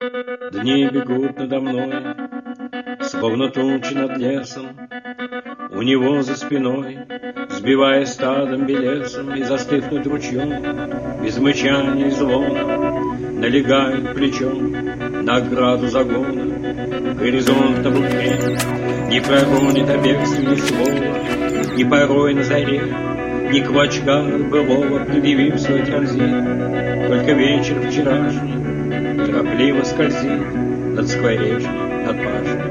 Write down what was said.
Дни бегут надо мной, словно тучи над лесом. У него за спиной, сбивая стадом белесом, и застывнуть ручьем, без мычания и звона, налегает плечом на ограду загона. Горизонт на букре не проронит о бегстве ни слова, ни порой на заре, ни клочка былого предъявив свой транзит. Только вечер вчерашний торопливо скользит над скворечней, над пашней.